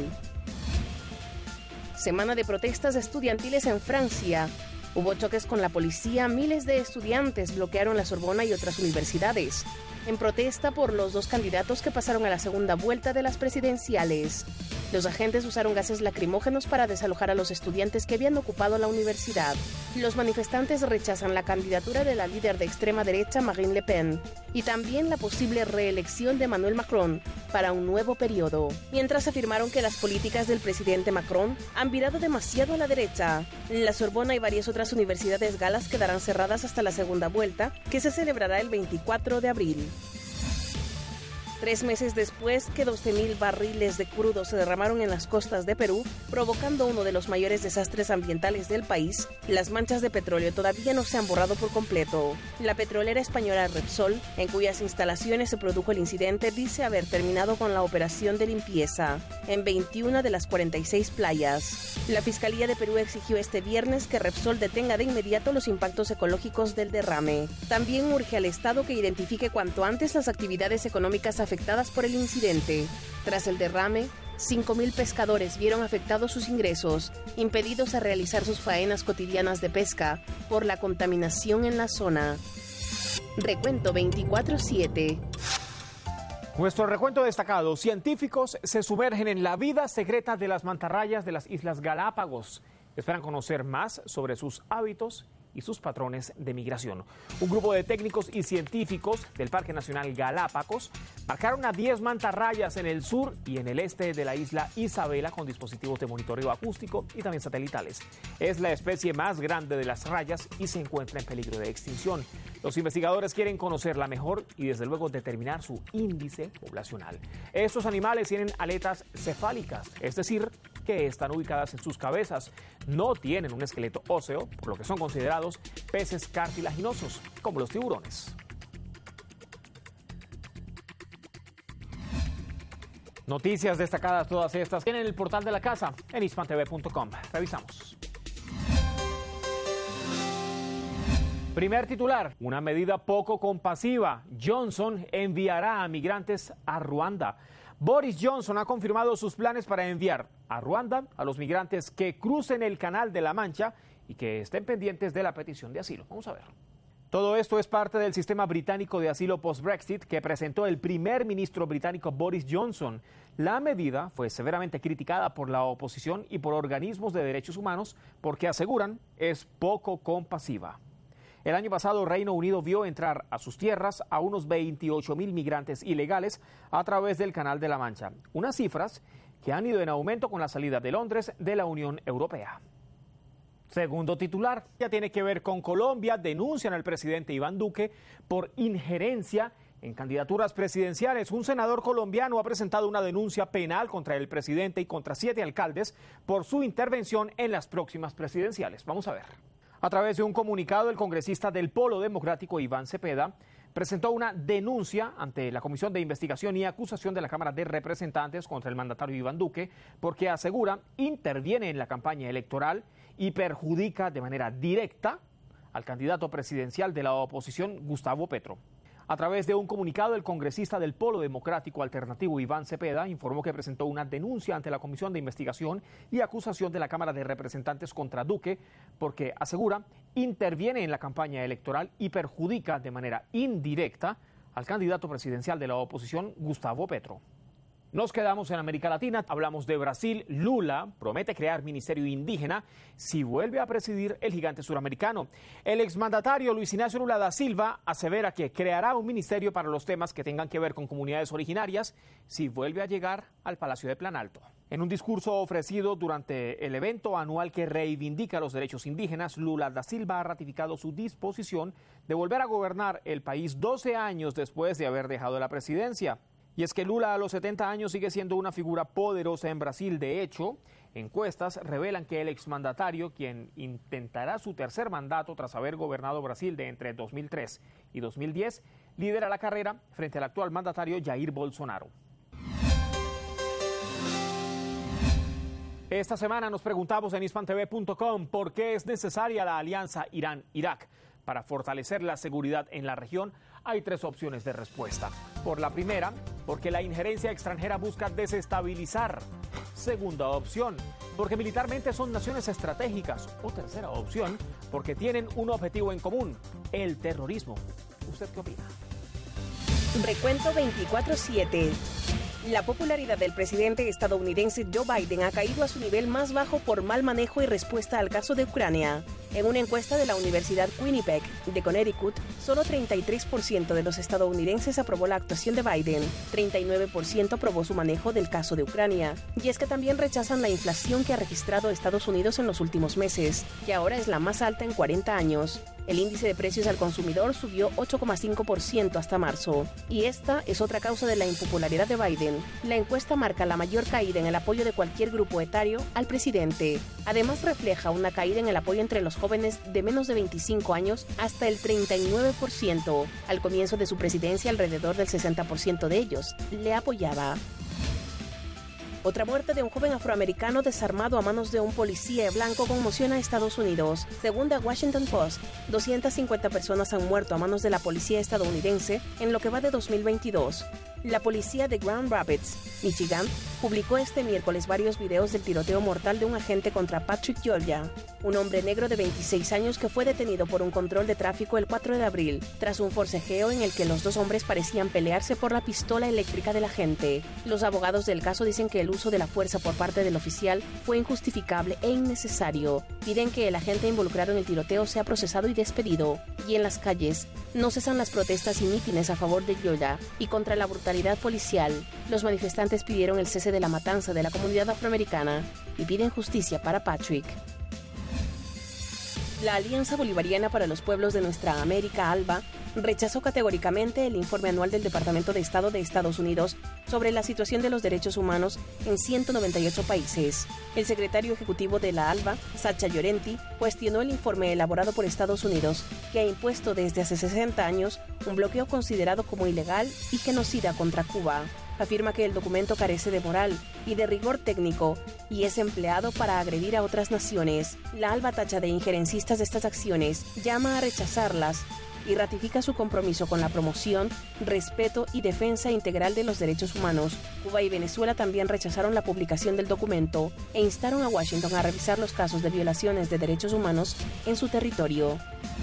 Semana de protestas estudiantiles en Francia. Hubo choques con la policía, miles de estudiantes bloquearon la Sorbona y otras universidades. en protesta por los dos candidatos que pasaron a la segunda vuelta de las presidenciales. Los agentes usaron gases lacrimógenos para desalojar a los estudiantes que habían ocupado la universidad. Los manifestantes rechazan la candidatura de la líder de extrema derecha Marine Le Pen y también la posible reelección de Emmanuel Macron para un nuevo periodo, mientras afirmaron que las políticas del presidente Macron han virado demasiado a la derecha. La Sorbona y varias otras universidades galas quedarán cerradas hasta la segunda vuelta, que se celebrará el veinticuatro de abril. Tres meses después que doce mil barriles de crudo se derramaron en las costas de Perú, provocando uno de los mayores desastres ambientales del país, las manchas de petróleo todavía no se han borrado por completo. La petrolera española Repsol, en cuyas instalaciones se produjo el incidente, dice haber terminado con la operación de limpieza en veintiuna de las cuarenta y seis playas. La Fiscalía de Perú exigió este viernes que Repsol detenga de inmediato los impactos ecológicos del derrame. También urge al Estado que identifique cuanto antes las actividades económicas afectadas por el incidente. Tras el derrame, cinco mil pescadores vieron afectados sus ingresos, impedidos a realizar sus faenas cotidianas de pesca por la contaminación en la zona. Recuento veinticuatro siete. Nuestro recuento destacado: científicos se sumergen en la vida secreta de las mantarrayas de las Islas Galápagos. Esperan conocer más sobre sus hábitos y sus patrones de migración. Un grupo de técnicos y científicos del Parque Nacional Galápagos marcaron a diez mantarrayas en el sur y en el este de la isla Isabela con dispositivos de monitoreo acústico y también satelitales. Es la especie más grande de las rayas y se encuentra en peligro de extinción. Los investigadores quieren conocerla mejor y desde luego determinar su índice poblacional. Estos animales tienen aletas cefálicas, es decir, que están ubicadas en sus cabezas. No tienen un esqueleto óseo, por lo que son considerados peces cartilaginosos, como los tiburones. Noticias destacadas todas estas en el portal de la casa, en hispan t v punto com. Revisamos. Primer titular: una medida poco compasiva. Johnson enviará a migrantes a Ruanda. Boris Johnson ha confirmado sus planes para enviar a Ruanda a los migrantes que crucen el Canal de la Mancha y que estén pendientes de la petición de asilo. Vamos a ver. Todo esto es parte del sistema británico de asilo post-Brexit que presentó el primer ministro británico Boris Johnson. La medida fue severamente criticada por la oposición y por organismos de derechos humanos porque aseguran es poco compasiva. El año pasado, Reino Unido vio entrar a sus tierras a unos veintiocho mil migrantes ilegales a través del Canal de la Mancha, unas cifras que han ido en aumento con la salida de Londres de la Unión Europea. Segundo titular, ya tiene que ver con Colombia. Denuncian al presidente Iván Duque por injerencia en candidaturas presidenciales. Un senador colombiano ha presentado una denuncia penal contra el presidente y contra siete alcaldes por su intervención en las próximas presidenciales. Vamos a ver. A través de un comunicado, el congresista del Polo Democrático, Iván Cepeda, presentó una denuncia ante la Comisión de Investigación y Acusación de la Cámara de Representantes contra el mandatario Iván Duque, porque asegura interviene en la campaña electoral y perjudica de manera directa al candidato presidencial de la oposición, Gustavo Petro. A través de un comunicado, el congresista del Polo Democrático Alternativo, Iván Cepeda, informó que presentó una denuncia ante la Comisión de Investigación y Acusación de la Cámara de Representantes contra Duque porque, asegura, interviene en la campaña electoral y perjudica de manera indirecta al candidato presidencial de la oposición, Gustavo Petro. Nos quedamos en América Latina, hablamos de Brasil. Lula promete crear ministerio indígena si vuelve a presidir el gigante suramericano. El exmandatario Luis Ignacio Lula da Silva asevera que creará un ministerio para los temas que tengan que ver con comunidades originarias si vuelve a llegar al Palacio de Planalto. En un discurso ofrecido durante el evento anual que reivindica los derechos indígenas, Lula da Silva ha ratificado su disposición de volver a gobernar el país doce años después de haber dejado la presidencia. Y es que Lula a los setenta años sigue siendo una figura poderosa en Brasil. De hecho, encuestas revelan que el exmandatario, quien intentará su tercer mandato tras haber gobernado Brasil de entre dos mil tres y dos mil diez, lidera la carrera frente al actual mandatario Jair Bolsonaro. Esta semana nos preguntamos en hispan t v punto com por qué es necesaria la alianza Irán-Irak. Para fortalecer la seguridad en la región, hay tres opciones de respuesta. Por la primera, porque la injerencia extranjera busca desestabilizar. Segunda opción, porque militarmente son naciones estratégicas. O tercera opción, porque tienen un objetivo en común, el terrorismo. ¿Usted qué opina? Recuento veinticuatro siete. La popularidad del presidente estadounidense Joe Biden ha caído a su nivel más bajo por mal manejo y respuesta al caso de Ucrania. En una encuesta de la Universidad Quinnipiac de Connecticut, solo treinta y tres por ciento de los estadounidenses aprobó la actuación de Biden, treinta y nueve por ciento aprobó su manejo del caso de Ucrania. Y es que también rechazan la inflación que ha registrado Estados Unidos en los últimos meses, que ahora es la más alta en cuarenta años. El índice de precios al consumidor subió ocho coma cinco por ciento hasta marzo. Y esta es otra causa de la impopularidad de Biden. La encuesta marca la mayor caída en el apoyo de cualquier grupo etario al presidente. Además refleja una caída en el apoyo entre los jóvenes de menos de veinticinco años hasta el treinta y nueve por ciento. Al comienzo de su presidencia, alrededor del sesenta por ciento de ellos le apoyaba. Otra muerte de un joven afroamericano desarmado a manos de un policía blanco conmociona a Estados Unidos. Según The Washington Post, doscientas cincuenta personas han muerto a manos de la policía estadounidense en lo que va de dos mil veintidós. La policía de Grand Rapids, Michigan, publicó este miércoles varios videos del tiroteo mortal de un agente contra Patrick Georgia, un hombre negro de veintiséis años que fue detenido por un control de tráfico el cuatro de abril, tras un forcejeo en el que los dos hombres parecían pelearse por la pistola eléctrica del agente. Los abogados del caso dicen que el uso de la fuerza por parte del oficial fue injustificable e innecesario. Piden que el agente involucrado en el tiroteo sea procesado y despedido. Y en las calles, no cesan las protestas y mítines a favor de Georgia y contra la brutalidad policial. Los manifestantes pidieron el cese de la matanza de la comunidad afroamericana y piden justicia para Patrick. La Alianza Bolivariana para los Pueblos de Nuestra América, ALBA, rechazó categóricamente el informe anual del Departamento de Estado de Estados Unidos sobre la situación de los derechos humanos en ciento noventa y ocho países. El secretario ejecutivo de la ALBA, Sacha Llorenti, cuestionó el informe elaborado por Estados Unidos, que ha impuesto desde hace sesenta años un bloqueo considerado como ilegal y genocida contra Cuba. Afirma que el documento carece de moral y de rigor técnico y es empleado para agredir a otras naciones. La ALBA tacha de injerencistas de estas acciones, llama a rechazarlas y ratifica su compromiso con la promoción, respeto y defensa integral de los derechos humanos. Cuba y Venezuela también rechazaron la publicación del documento e instaron a Washington a revisar los casos de violaciones de derechos humanos en su territorio.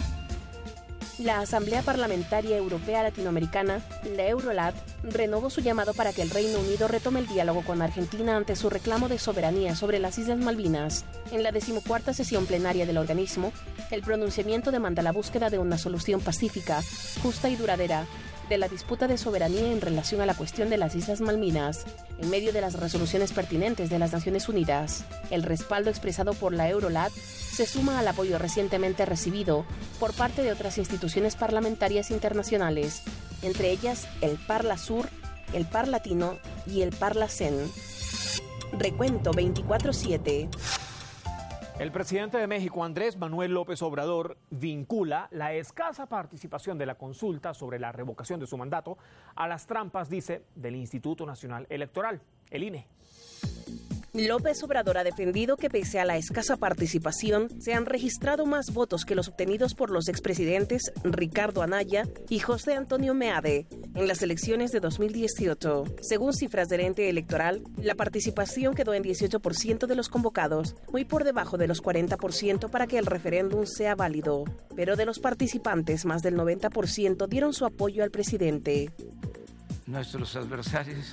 La Asamblea Parlamentaria Europea Latinoamericana, la Eurolat, renovó su llamado para que el Reino Unido retome el diálogo con Argentina ante su reclamo de soberanía sobre las Islas Malvinas. En la decimocuarta sesión plenaria del organismo, el pronunciamiento demanda la búsqueda de una solución pacífica, justa y duradera de la disputa de soberanía en relación a la cuestión de las Islas Malvinas, en medio de las resoluciones pertinentes de las Naciones Unidas. El respaldo expresado por la Eurolat se suma al apoyo recientemente recibido por parte de otras instituciones parlamentarias internacionales, entre ellas el Parlasur, el Parlatino y el Parlacen. Recuento veinticuatro siete. El presidente de México, Andrés Manuel López Obrador, vincula la escasa participación de la consulta sobre la revocación de su mandato a las trampas, dice, del Instituto Nacional Electoral, el I N E. López Obrador ha defendido que pese a la escasa participación, se han registrado más votos que los obtenidos por los expresidentes Ricardo Anaya y José Antonio Meade en las elecciones de dos mil dieciocho. Según cifras del ente electoral, la participación quedó en dieciocho por ciento de los convocados, muy por debajo de los cuarenta por ciento para que el referéndum sea válido. Pero de los participantes, más del noventa por ciento dieron su apoyo al presidente. Nuestros adversarios,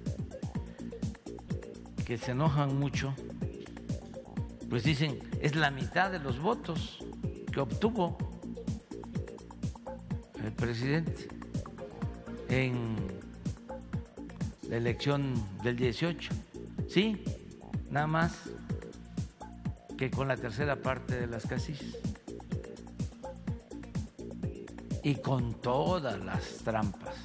que se enojan mucho, pues dicen, es la mitad de los votos que obtuvo el presidente en la elección del dieciocho. Sí, nada más que con la tercera parte de las casillas y con todas las trampas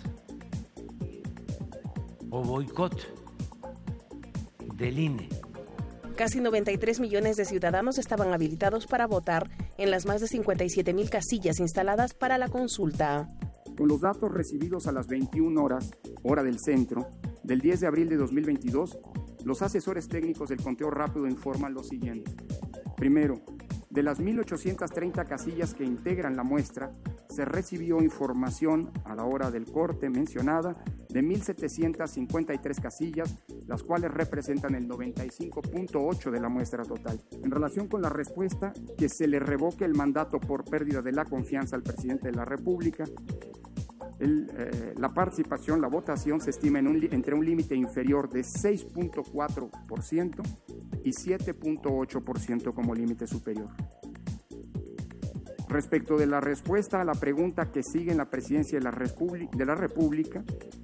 o boicot del I N E. Casi noventa y tres millones de ciudadanos estaban habilitados para votar en las más de cincuenta y siete mil casillas instaladas para la consulta. Con los datos recibidos a las veintiuna horas, hora del centro, del diez de abril de dos mil veintidós, los asesores técnicos del conteo rápido informan lo siguiente. Primero, de las mil ochocientas treinta casillas que integran la muestra, se recibió información a la hora del corte mencionada de mil setecientas cincuenta y tres casillas, las cuales representan el noventa y cinco punto ocho por ciento de la muestra total. En relación con la respuesta, que se le revoque el mandato por pérdida de la confianza al presidente de la República, El, eh, la participación, la votación se estima en un, entre un límite inferior de seis punto cuatro por ciento y siete punto ocho por ciento como límite superior. Respecto de la respuesta a la pregunta que sigue en la presidencia de la, República, de la República,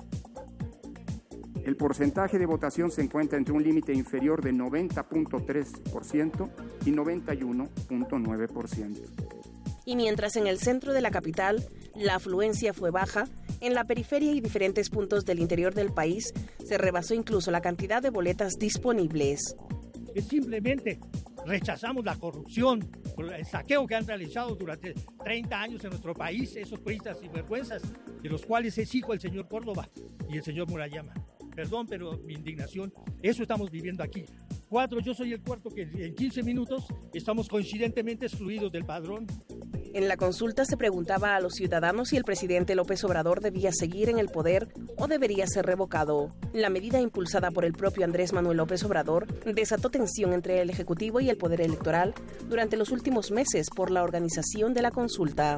el porcentaje de votación se encuentra entre un límite inferior de noventa punto tres por ciento y noventa y uno punto nueve por ciento. Y mientras en el centro de la capital la afluencia fue baja, en la periferia y diferentes puntos del interior del país se rebasó incluso la cantidad de boletas disponibles. Es simplemente rechazamos la corrupción, el saqueo que han realizado durante treinta años en nuestro país, esos periodistas sinvergüenzas, de los cuales es hijo el señor Córdoba y el señor Murayama. Perdón, pero mi indignación, eso estamos viviendo aquí. Cuatro, yo soy el cuarto que en quince minutos estamos coincidentemente excluidos del padrón. En la consulta se preguntaba a los ciudadanos si el presidente López Obrador debía seguir en el poder o debería ser revocado. La medida impulsada por el propio Andrés Manuel López Obrador desató tensión entre el Ejecutivo y el Poder Electoral durante los últimos meses por la organización de la consulta.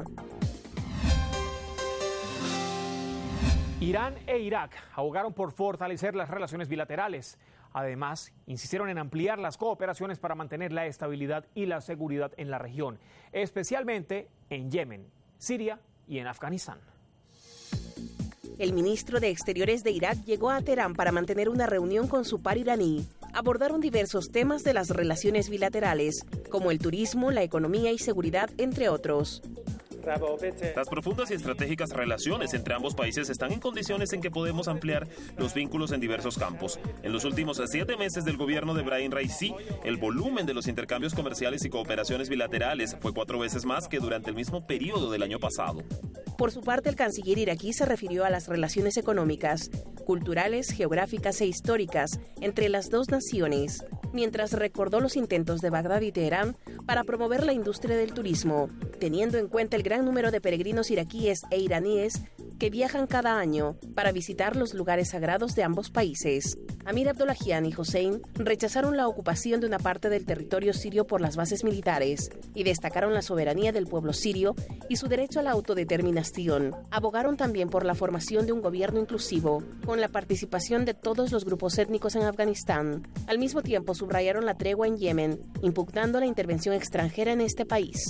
Irán e Irak abogaron por fortalecer las relaciones bilaterales. Además, insistieron en ampliar las cooperaciones para mantener la estabilidad y la seguridad en la región, especialmente en Yemen, Siria y en Afganistán. El ministro de Exteriores de Irak llegó a Teherán para mantener una reunión con su par iraní. Abordaron diversos temas de las relaciones bilaterales, como el turismo, la economía y seguridad, entre otros. Las profundas y estratégicas relaciones entre ambos países están en condiciones en que podemos ampliar los vínculos en diversos campos. En los últimos siete meses del gobierno de Ebrahim Raisi, el volumen de los intercambios comerciales y cooperaciones bilaterales fue cuatro veces más que durante el mismo periodo del año pasado. Por su parte, el canciller iraquí se refirió a las relaciones económicas, culturales, geográficas e históricas entre las dos naciones, mientras recordó los intentos de Bagdad y Teherán para promover la industria del turismo, teniendo en cuenta el gran número de peregrinos iraquíes e iraníes que viajan cada año para visitar los lugares sagrados de ambos países. Amir Abdollahian y Hossein rechazaron la ocupación de una parte del territorio sirio por las bases militares y destacaron la soberanía del pueblo sirio y su derecho a la autodeterminación. Abogaron también por la formación de un gobierno inclusivo, con la participación de todos los grupos étnicos en Afganistán. Al mismo tiempo, subrayaron la tregua en Yemen, impugnando la intervención extranjera en este país.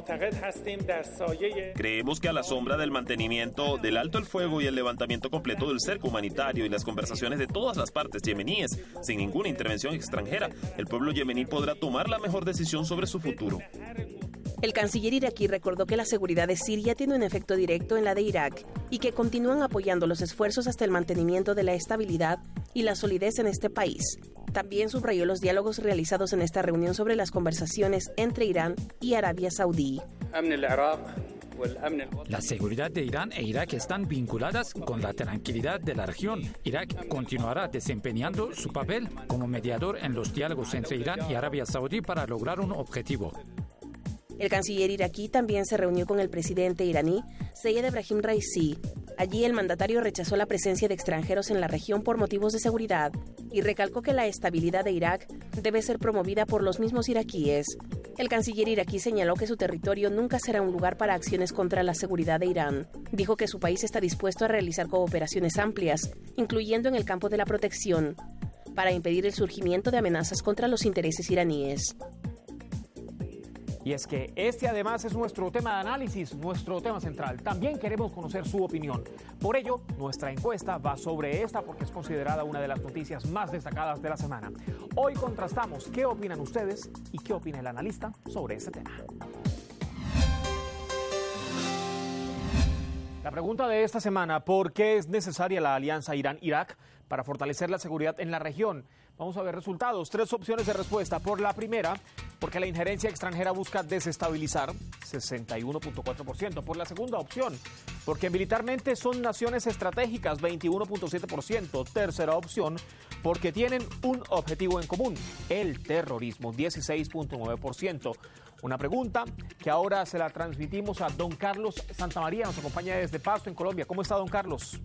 Creemos que a la sombra del mantenimiento del alto el fuego y el levantamiento completo del cerco humanitario y las conversaciones de todas las partes yemeníes, sin ninguna intervención extranjera, el pueblo yemení podrá tomar la mejor decisión sobre su futuro. El canciller iraquí recordó que la seguridad de Siria tiene un efecto directo en la de Irak y que continúan apoyando los esfuerzos hasta el mantenimiento de la estabilidad y la solidez en este país. También subrayó los diálogos realizados en esta reunión sobre las conversaciones entre Irán y Arabia Saudí. La seguridad de Irán e Irak están vinculadas con la tranquilidad de la región. Irak continuará desempeñando su papel como mediador en los diálogos entre Irán y Arabia Saudí para lograr un objetivo. El canciller iraquí también se reunió con el presidente iraní, Seyed Ebrahim Raisi. Allí el mandatario rechazó la presencia de extranjeros en la región por motivos de seguridad y recalcó que la estabilidad de Irak debe ser promovida por los mismos iraquíes. El canciller iraquí señaló que su territorio nunca será un lugar para acciones contra la seguridad de Irán. Dijo que su país está dispuesto a realizar cooperaciones amplias, incluyendo en el campo de la protección, para impedir el surgimiento de amenazas contra los intereses iraníes. Y es que este además es nuestro tema de análisis, nuestro tema central. También queremos conocer su opinión. Por ello, nuestra encuesta va sobre esta porque es considerada una de las noticias más destacadas de la semana. Hoy contrastamos qué opinan ustedes y qué opina el analista sobre este tema. La pregunta de esta semana, ¿por qué es necesaria la alianza Irán-Irak para fortalecer la seguridad en la región? Vamos a ver resultados. Tres opciones de respuesta. Por la primera, porque la injerencia extranjera busca desestabilizar, sesenta y uno punto cuatro por ciento. Por la segunda opción, porque militarmente son naciones estratégicas, veintiuno punto siete por ciento. Tercera opción, porque tienen un objetivo en común, el terrorismo, dieciséis punto nueve por ciento. Una pregunta que ahora se la transmitimos a don Carlos Santamaría, nos acompaña desde Pasto, en Colombia. ¿Cómo está, don Carlos?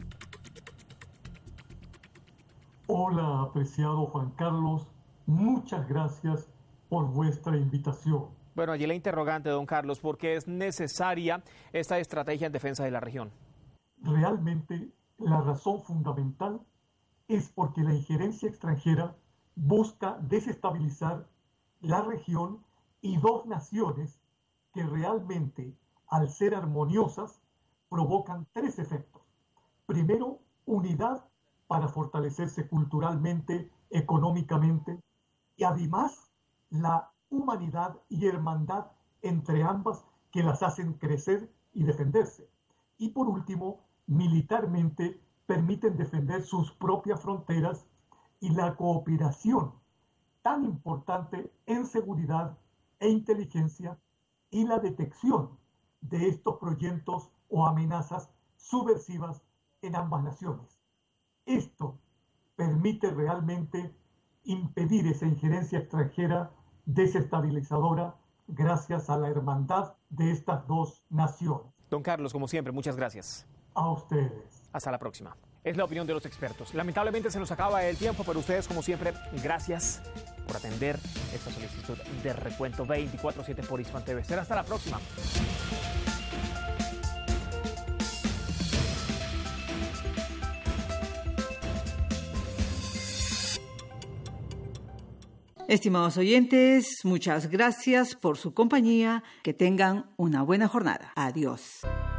Hola, apreciado Juan Carlos. Muchas gracias por vuestra invitación. Bueno, allí la interrogante, don Carlos, ¿por qué es necesaria esta estrategia en defensa de la región? Realmente la razón fundamental es porque la injerencia extranjera busca desestabilizar la región y dos naciones que realmente, al ser armoniosas, provocan tres efectos. Primero, unidad para fortalecerse culturalmente, económicamente, y además la humanidad y hermandad entre ambas que las hacen crecer y defenderse. Y por último, militarmente permiten defender sus propias fronteras y la cooperación tan importante en seguridad e inteligencia y la detección de estos proyectos o amenazas subversivas en ambas naciones. Esto permite realmente impedir esa injerencia extranjera desestabilizadora gracias a la hermandad de estas dos naciones. Don Carlos, como siempre, muchas gracias. A ustedes. Hasta la próxima. Es la opinión de los expertos. Lamentablemente se nos acaba el tiempo, pero ustedes, como siempre, gracias por atender esta solicitud de recuento veinticuatro siete por Hispan T V. Será hasta la próxima. Estimados oyentes, muchas gracias por su compañía. Que tengan una buena jornada. Adiós.